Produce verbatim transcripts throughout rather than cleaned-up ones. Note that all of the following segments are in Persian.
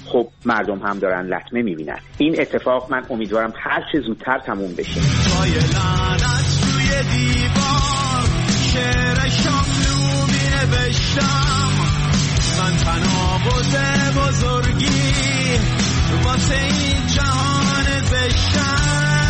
خب مردم هم دارن لطمه میبینن. این اتفاق من امیدوارم هر چه زودتر تموم بشه. پای لعنت روی دیوار شعر شاملو می نوشتم، من تناقض بزرگی واسه این جهان زشتم.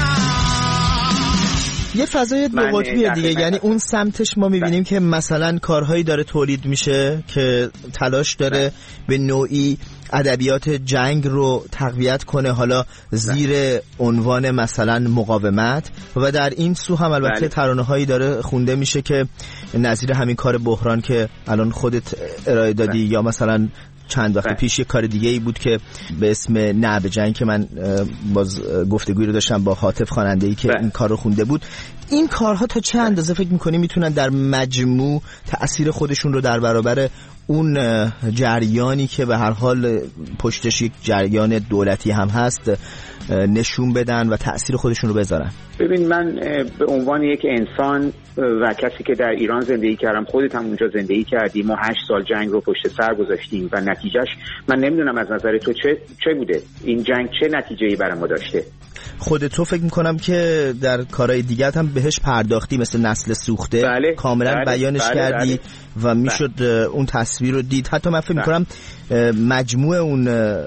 یه فضای دو قطبیه دیگه، یعنی اون سمتش ما میبینیم که مثلا کارهایی داره تولید میشه که تلاش داره به نوعی ادبیات جنگ رو تقویت کنه، حالا زیر عنوان مثلا مقاومت، و در این سو هم البته ترانه هایی داره خونده میشه که نظیر همین کار بحران که الان خودت ارائه دادی، یا مثلا چند وقت پیش یک کار دیگه ای بود که به اسم نه به جنگ که من باز گفتگویی رو داشتم با حاطف خواننده‌ای که این کار رو خونده بود. این کارها تا چه اندازه فکر می‌کنی میتونن در مجموع تأثیر خودشون رو در برابر اون جریانی که به هر حال پشتش یک جریان دولتی هم هست نشون بدن و تأثیر خودشون رو بذارن؟ ببین، من به عنوان یک انسان و کسی که در ایران زندگی کردم، خودت هم اونجا زندگی کردی، ما هشت سال جنگ رو پشت سر گذاشتیم و نتیجهش من نمیدونم از نظر تو چه چه بوده، این جنگ چه نتیجه‌ای برای ما داشته. خود تو فکر میکنم که در کارهای دیگه هم بهش پرداختی، مثل نسل سوخته. بله، کاملا بله، بیانش بله، کردی بله. و میشد بله. اون تصویر رو دید. حتی من فکر میکنم مجموع اون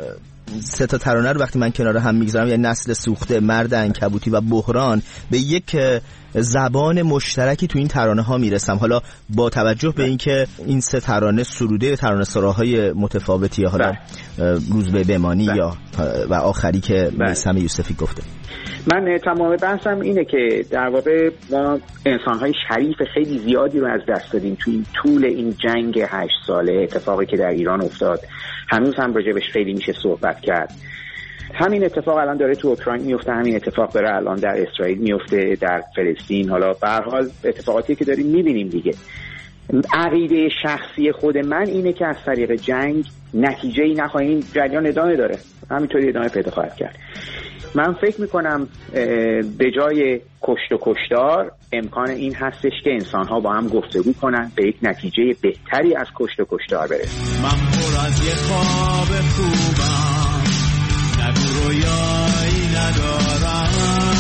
سه تا ترانه رو وقتی من کنار هم میگذارم، یعنی نسل سوخته، مرد عنکبوتی و بحران، به یک زبان مشترکی تو این ترانه ها میرسم. حالا با توجه به اینکه این سه ترانه سروده ترانه سراهای متفاوتی، حالا روزبه بمانی یا و آخری که میثم یوسفی گفته. من تمام بحثم اینه که در واقع ما انسان‌های شریف خیلی زیادی رو از دست دادیم تو این طول این جنگ هشت ساله. اتفاقی که در ایران افتاد هنوز هم راجبش خیلی میشه صحبت کرد. همین اتفاق الان داره تو اوکراین میفته، همین اتفاق داره الان در اسرائیل میفته، در فلسطین. حالا به هر حال اتفاقاتی که داریم میبینیم دیگه. عقیده شخصی خود من اینه که از طریق جنگ نتیجه‌ای نخواهیم، جریان ادامه داره، همینطوری ادامه پیدا خواهد کرد. من فکر میکنم به جای کشت و کشتار امکان این هستش که انسان‌ها با هم گفتگو کنن، به یک نتیجه بهتری از کشت و کشتار برسن. من پر از یه خواب خوبم، نگو رویایی ندارم،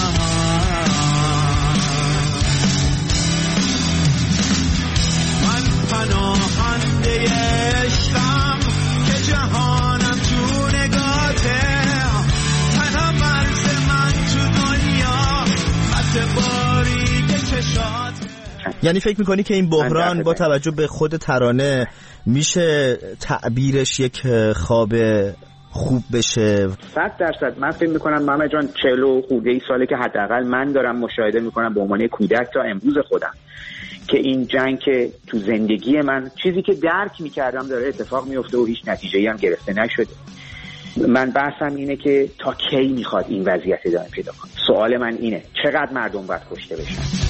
من پناهنده عشقم که جهانم تو نگاته، تنها مرز من تو دنیا خط باریک چشاته. یعنی فکر میکنی که این بحران با توجه به خود ترانه میشه تعبیرش یک خواب خوب بشه؟ صد درصد. من فکر میکنم محمد جان چهل و خورده ای ساله که حداقل من دارم مشاهده میکنم به عنوان کودک تا امروز خودم که این جنگ که تو زندگی من چیزی که درک میکردم داره اتفاق میفته و هیچ نتیجه‌ای هم گرفته نشده. من بحثم اینه که تا کی میخواد این وضعیت ادامه پیدا کنه؟ سوال من اینه چقدر مردم باید کشته بشن؟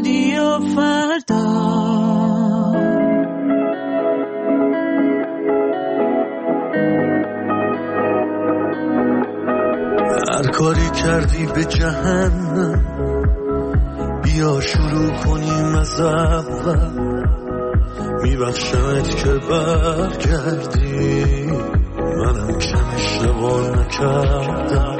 رادیو فردا. هر کاری کردی به جهنم، بیا شروع کنیم از اول. میبخشمت که برگردی، منم کم اشتباه نکردم.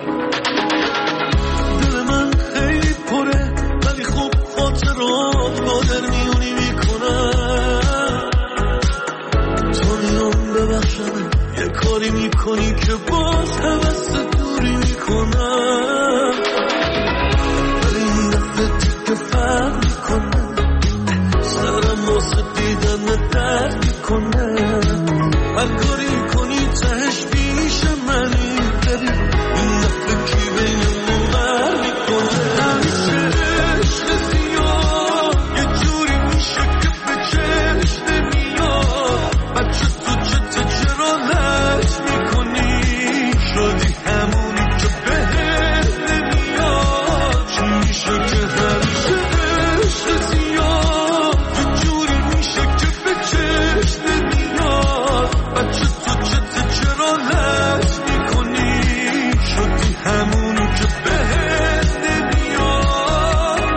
دل من خیلی پره ولی خوب خاطرات قادر میونی میکنم. تو میام ببخشم یه کاری میکنی که باز حوث دوری میکنم. ولی این دفعه دیگه فرق میکنه، سرم واسه دیدن درد میکنه. هر کاری کنی تهش پیش منی، ببین این دفعه کی بینمون غر میکنه. همیشه عشق زیاد یه جوری میشه که به چشم نمیاد. بچه تو چته چرا لش میکنی؟ شدی همونی که بهت نمیاد. چی میشه که همیشه عشق زیاد یه جوری میشه که به چشم نمیاد. بچه تو چته چرا لش میکنی؟ شدی همونی که بهت نمیاد.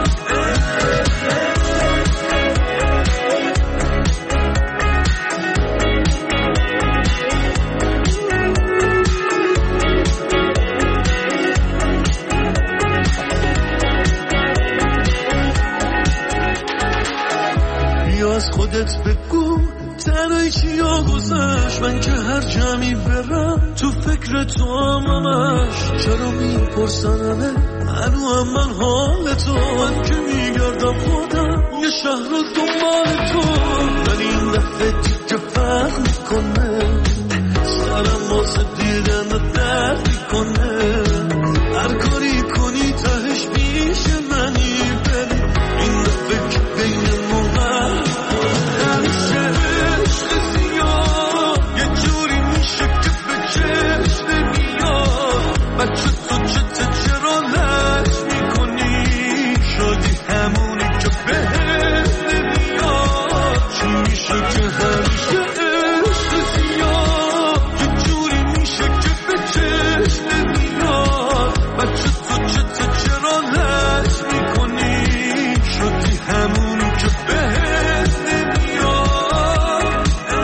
بیا از خودت بگو تنهایی چیا گذشت. من که هر جمعی برم تو فکر تو هم همش. چرا میپرسن همه هنو هم من حال تو؟ من که میگردم خودم یه شهر رو دنبال تو. ولی این دفعه دیگه فرق میکنه، سرم واسه دیدن درد میکنه. هر کاری کنی تهش پیش منی، ببین این دفعه که بینمون غر میکنه. همیشه عشق زیاد یه جوری میشه که به چشم نمیاد. بچه تو چته چرا لش میکنی؟ شدی همونی که بهت نمیاد. چی میشه که همیشه عشق زیاد یه جوری میشه که به چشم نمیاد. بچه تو چته چرا لش میکنی؟ شدی همونی که بهت نمیاد.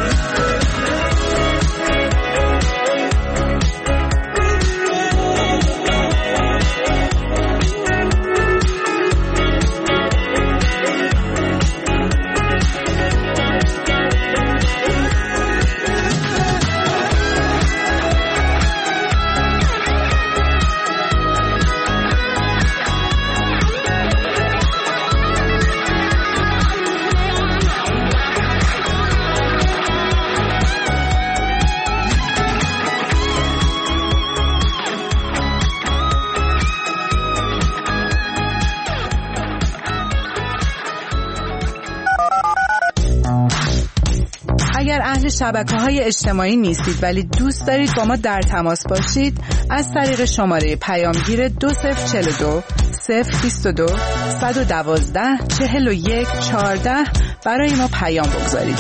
اگر اهل شبکه‌های اجتماعی نیستید ولی دوست دارید با ما در تماس باشید، از طریق شماره پیامگیر دو صفر چهل و دو صفر بیست و دو صد و دوازده چهل و یک چهارده برای ما پیام بگذارید.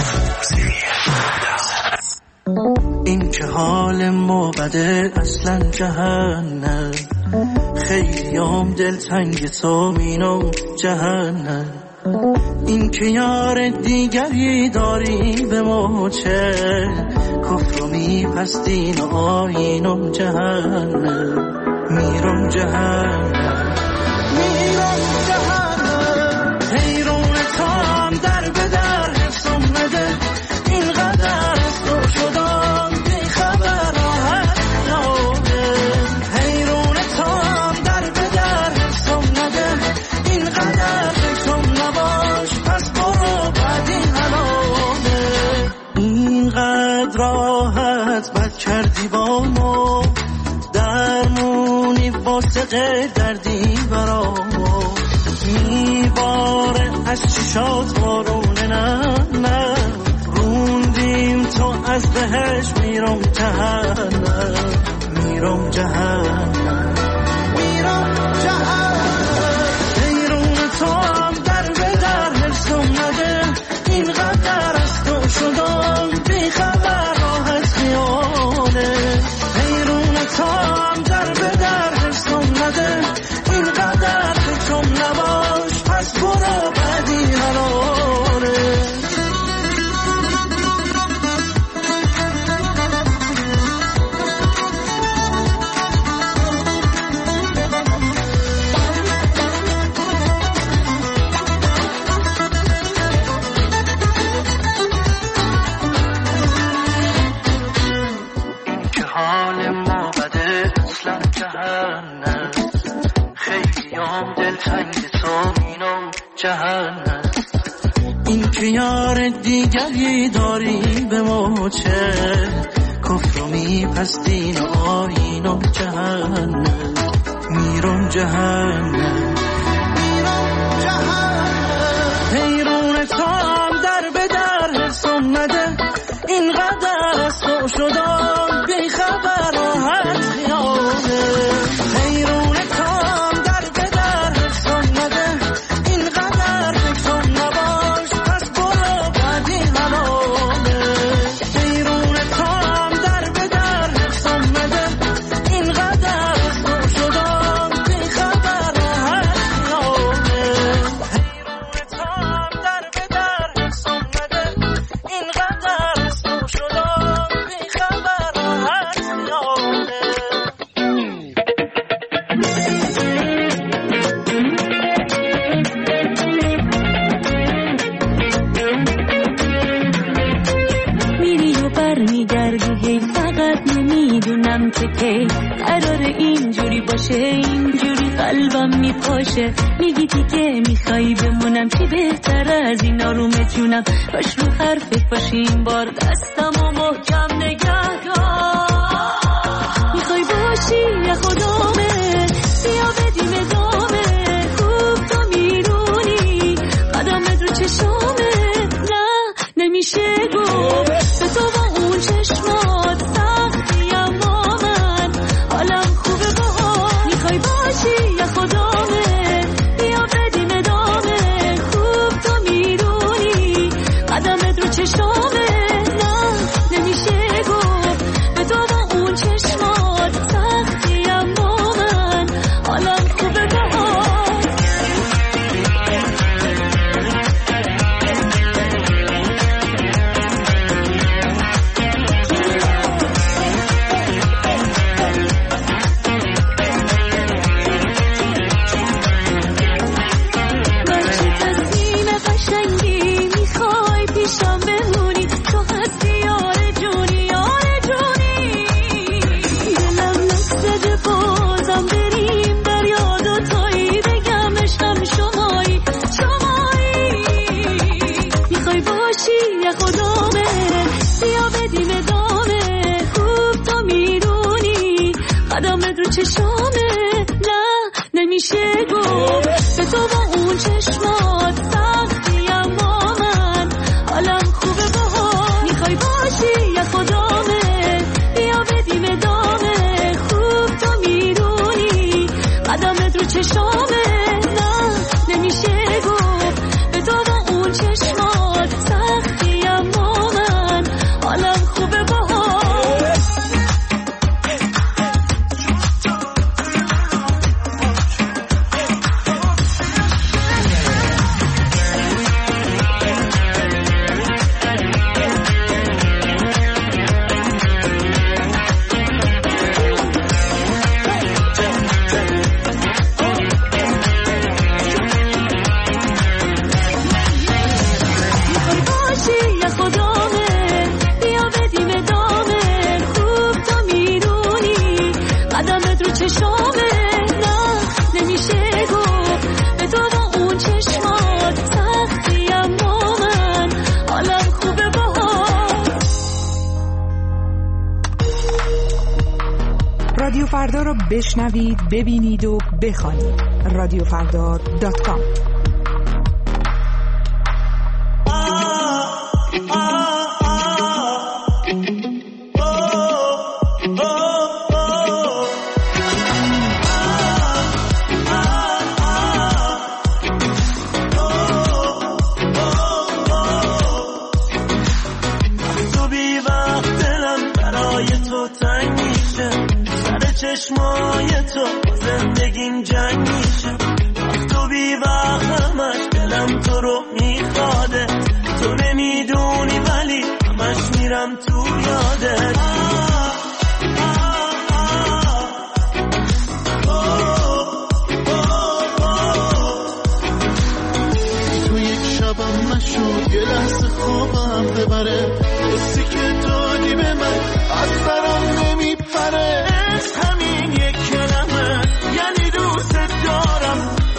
این که حال ما بده اصلا جهنم، خیلی هم دلتنگ تو مینو جهنم. این که یار دیگری داری به ما چه، کفر و میپستین و آیین و جهنم. میرم جهنم میرم جهنم. حیرون تام در به در حفظم نده، اینقدر از تو شدم بی خبر راحت ناده. حیرون تام در به در حفظم نده، اینقدر حفظم نباش پس برو بعد این حلاله. اینقدر راحت بد کردی با ما، درمونی واسه غیر دردی برا ما. میباره از چشات بارونه نه نه، روندیم تو از بهش میرم جهنم. میرم جهنم میرم جهنم. حیرون تو هم در هم دلتنگ تو اینم جهنم. این که یار دیگری داری به ما چه کفر و میپستین و آین و جهنم. میرم جهنم میرم جهنم. حیرون تام در به در حسم نده اینقدر از تو شدم بی خبر راحت خیاله. حیرون تام در به در حسم نده اینقدر فکرم نباش پس برو بعدی حلاله. حیرون تام در به در حسم نده اینقدر از تو شدم بی خبر راحت خیاله. حیرون تام در به در حسم نده اینقدر از تو شدم بی خبر راحت خیاله. میری و برمیگردی هی فقط نمیدونم که کی قرار اینجوری باشه اینجوری قلبم میپاشه. میگی دیگه میخوای بمونم چی بهتر از این آروم جونم. باش رو حرفت باشی این بار دستم و محکم نگه دار. میخوای باشی یا خدامه بیا بدیم ادامه. خوب تو میرونی قدمت رو چشامه. نه نمیشه گفت به تو با اون چشمات سختی اما من حالم خوبه باهات. میخوای باشی یا خدامه بیا بدیم ادامه. خوب تو میرونی قدمت رو چشامه. نه نمیشه گفت به تو با اون چشمات سختی اما من حالم خوبه باهات. بچه تصمیم قشنگی میخوای پیشم بمونی. تو هستی یار جونی یار جونی. دلم نزده بازم بریم دریا دوتایی بگم عشقم شمایی شمایی. میخوای باشی یا خدامه بیا بدیم ادامه. خوب تو میرونی قدمت رو چشامه. نه نمیشه گفت به تو با اون چشمات سختی اما من حالم خوبه باهات. میخوای باشی یا خدامه بیا بدیم ادامه. خوب تو میرونی قدمت رو چشامه. نه نمیشه گفت به تو با اون چشمات سختی اما من حالم خوبه باهات. میخوای باشی یا خدامه بیا بدیم ادامه. خوب تو میرونی قدمت رو چشامه. نه نمیشه گفت به تو با اون چشمات سختی اما من حالم خوبه باهات. رادیو فردا رو بشنوید، ببینید و بخوانید. رادیو فردا دات کام. تو بی وقت دلم برای تو تنگ میشه. سر چشمای تو زندگیم جنگ میشه. تو بی وقت همش دلم تو رو میخواده. تو نمیدونی ولی همش میرم تو یادت. تو یک شبم نشد یه لحظه خوابم ببره. حسی که دادی به من از سرم نمیپره. از همین یک کلمه یعنی دوست دارم.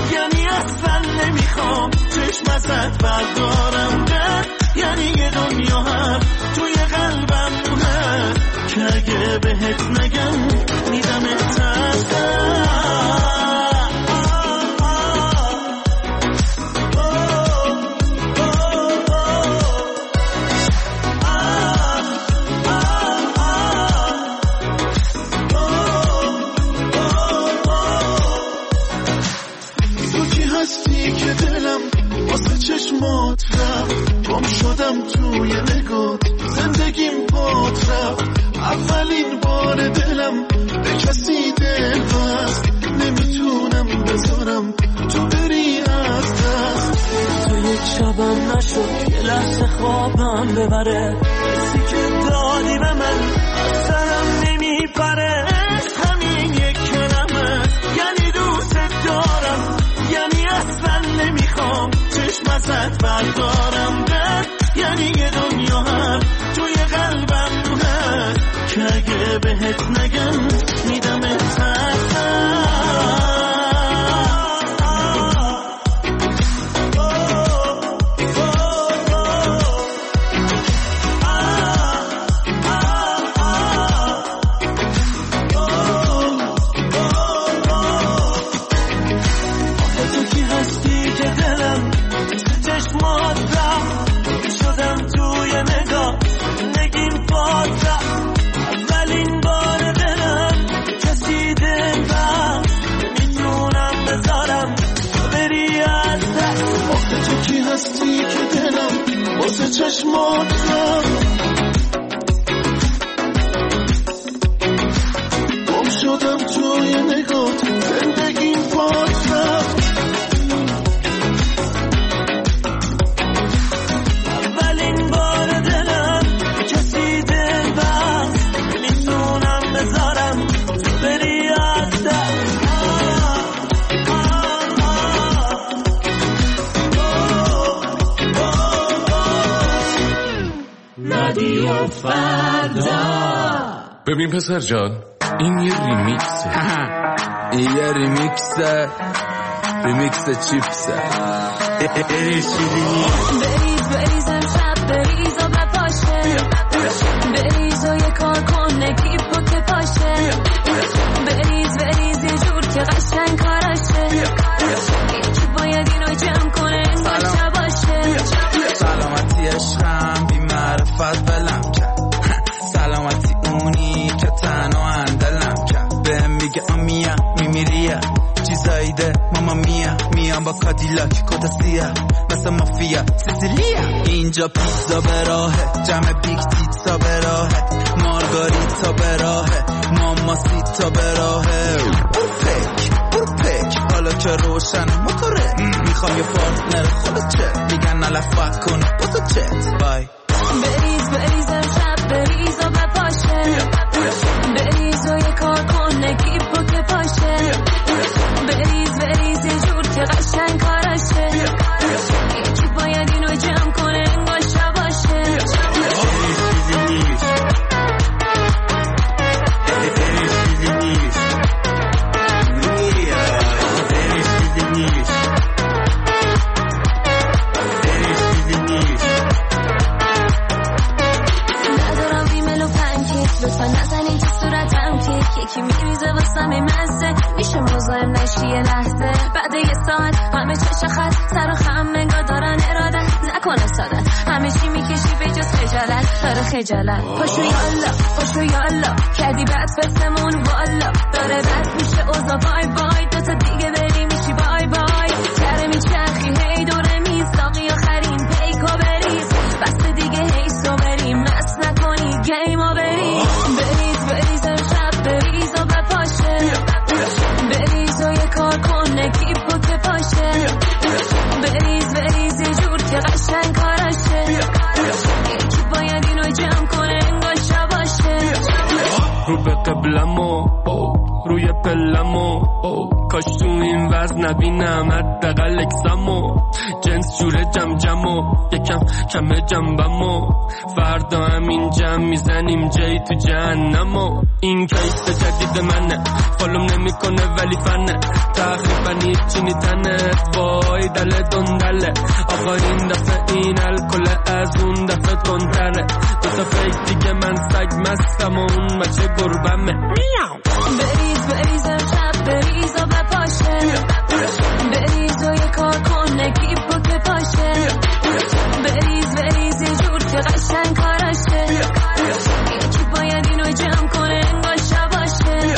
شدم توی نگات، زندگیم پات رفت، اولین بار دلم به کسی دل بست، نمیتونم بذارم تو بری از دست. تو یک شبم نشد یه لحظه خوابم ببره، حسی که دادی به من از سرم نمیپره. همین یک کلمه یعنی دوست دارم، یعنی اصلا نمیخوام چشم ازت بردارم. درد یعنی یه دنیا هم توی قلبم هست که اگه بهت نگم میدم اتحت. چشمات گم شدم توی نگات، زندگیم پات رفت. اولین بار دلم کسی دل بست، نمیتونم بذارم بری از دست. رادیو فردا. ببین پسر جان، این یه ریمیکسه. این یه ریمیکسه، ریمیکس چیپسه. بریز بریز امشب بریز و بپاشه، بریز و یه کار کن نگیب و که پاشه، بریز بریز یه جور که قشنگ کاراشه، یکی باید اینو جمع کنه باشه باشه. سلامتی عشقم بی معرفت بلم کرد، سلامتی اونی که تنها اندلم کرد. بهم میگه آمیا میمیریه چیزایی ده ماما میا، میام با کادیلاک کتا سیاه مثل مافیا سیسیلیا. اینجا پیزا به راهه، جمع بیگ تیتسا به راهه، مارگاریتا به راهه، ماما سیتا به راهه. برو پک برو پک حالا که روشن موتوره، میخوام یه پارتنر خودت چه میگن نلفت کنه بسو چت بای. بریز بریز امشب بریز و بپاشه، بریز و یه کار کن نگیب و که پاشه، بریز بریز یه جور که قشنگ کاراشه، یکی باید اینو جمع کنه انگار شباشه. لطفا نزنین تو صورتم که یکی میریزه واسم این مزه، میشه مزاحم نشی یه لحظه. بعد یه ساعت همه چه خط سر و خم انگار دارن ارادت، نکنه سادت همه چی میکشی به جز خجالت. داره خجالت پاشو یالا پاشو یالا کردی بد فستمون والا، داره بد میشه اوزا بای بای، دوتا دیگه بری میشی بای بای. کره میچرخی هی دوره میزاقی آخرین پیکو بریز، بس دیگه هی سو بریم مست نکنی گیمو بریز. بریز بریز امشب بریز و بپاشه، بریز و یه کار کن نگیب و که پاشه، بریز بریز یه جور که قشنگ کاراشه، یکی باید اینو جمع کنه انگار شباشه. رو به قبلمو روی پلمو، کاش تو این وزن نبینم حداقل اکسمو، جنس جوره جم جمو یکم کمه جنبمو، فردا همین جمع میزنیم جای تو جهنمو. این کیس جدید منه فالوم نمی کنه ولی فنه، تقریبا هیچی نیتنه وای دل دندله. آقا این دفعه این الکل از اون دفعه کنتره، دوتا فیک دیگه من سگ مستم و اون بچه گربمه. بریز بریز امشب بریز و بپاشه، بریز و یه کار کن نگیب و که پاشه، بریز بریز یه جور که قشنگ کاراشه، یکی باید اینو جمع کنه انگار شباشه.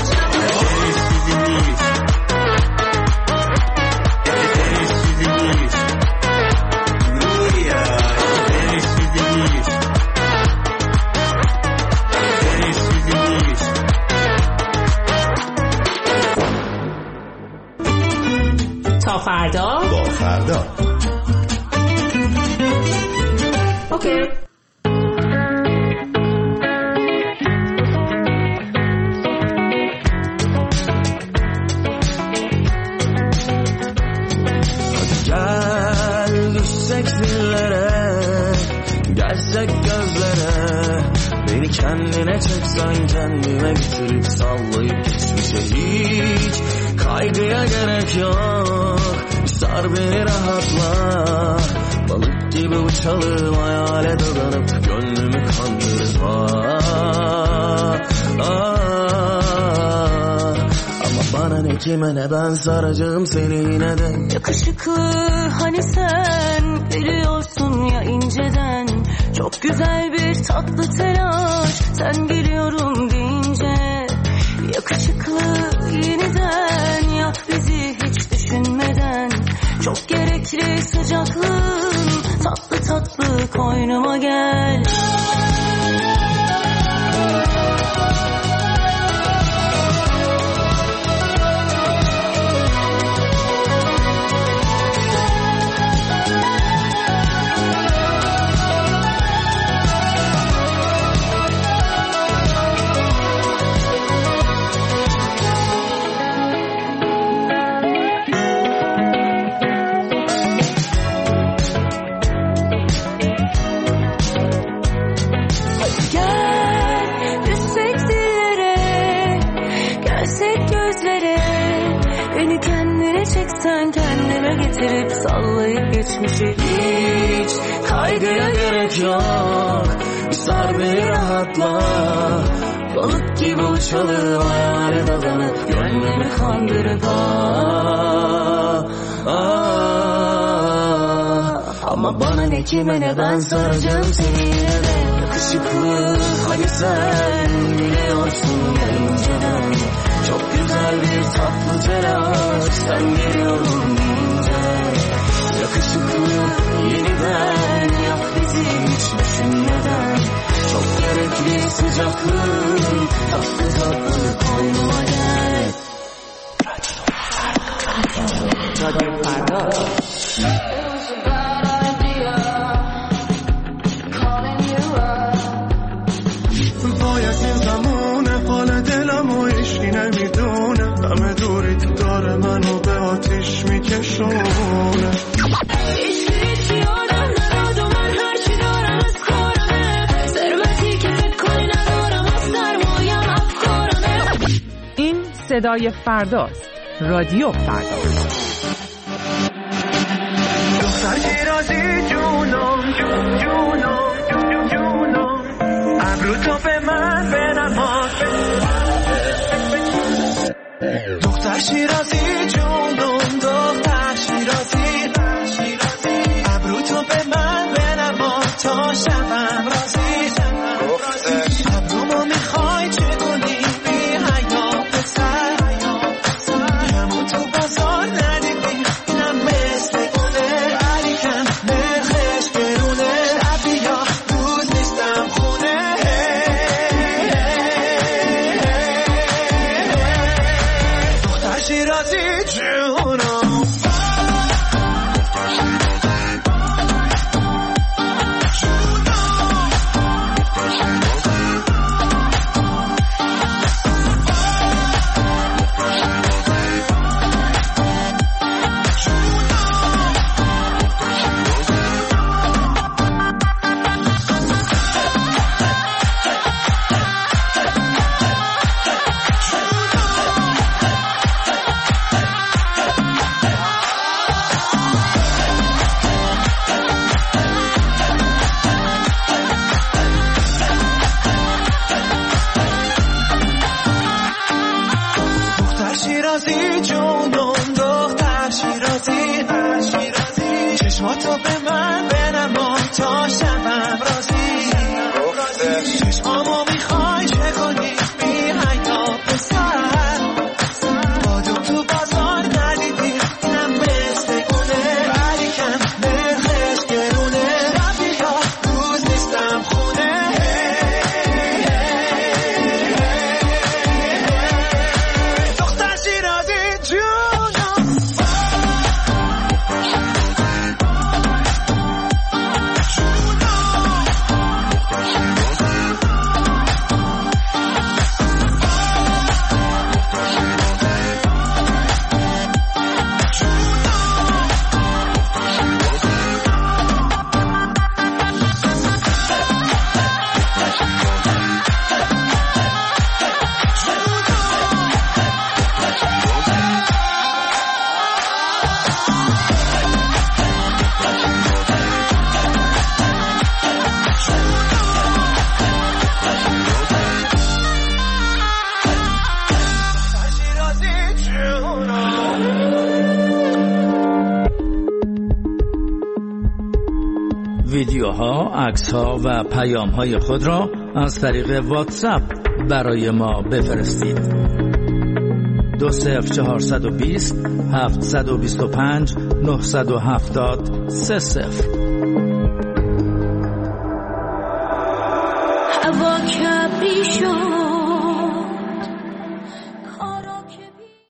تا فردا با فردا. اوکی. Gel düşsek dillere, gelsek gözlere, beni kendine çeksen kendime getirip sallayıp geçmişe hiç kaygıya gerek yok. Sar beni rahatla, balık gibi uçalım hayale dadanıp gönlümü kandırıp ah, ah. Ama bana ne kime ne ben saracağım seni yine de. Yakışıklı hani sen biliyorsun ya inceden, çok güzel bir tatlı telaş sen geliyorum deyince. Yakışıklı yeniden yap bizi hiç düşünmeden, çok gerekli sıcaklığın tatlı tatlı koynuma gel. Çeksen kendine getirip sallayıp geçmişi hiç kaygıya gerek yok. Bir sar beni rahatla, balık gibi uçalım hayale dadanıp gönlümü kandırıp ah, ah. Ama bana ne kime ne ben saracağım seni yine de. Yakışıklı hani sen biliyorsun ya inceden, çok güzel bir tatlı telaş sen geliyorum deyince. Yakışıklı yeniden yap bizi hiç düşünmeden, çok gerekli sıcaklığın tatlı tatlı koynuma gel. رادیو فردا. باید این زمونه حال دلم و ایشی نمیدونه، همه دوری تو داره منو به آتیش میکشونه. این صدای فرداست. رادیو فردا. دختر شیرازی جونم جون جونم جون جونم، ابرو تو به من بنما. دختر شیرازی جونم دختر شیرازی، ابرو تو به من بنما تا شبم رازی. ابرومو میخوای چگونی بی حیا پسر، همون تو بازار ندیدی اینم مثل گونه، ولی کم نرخش گرونه، شب یا روز نیستم خونه. دختر شیرازی جونم شیرازی جونم دختر شیرازی، چشماتو به من بنما تا شبم رازی. چشمامو میخوای چه کنی بی حیا پسر، بادو تو بازار ندیدی اینم مثل گونه، ولی کم نرخش گرونه، شب یا روز نیستم خونه. دختر شیرازی ویدیوها، عکس‌ها و پیام‌های خود را از طریق واتساپ برای ما بفرستید. دو صفر چهارصد و بیست هفتصد و بیست و پنج نهصد و هفتاد سه صفر. هوا کبری شد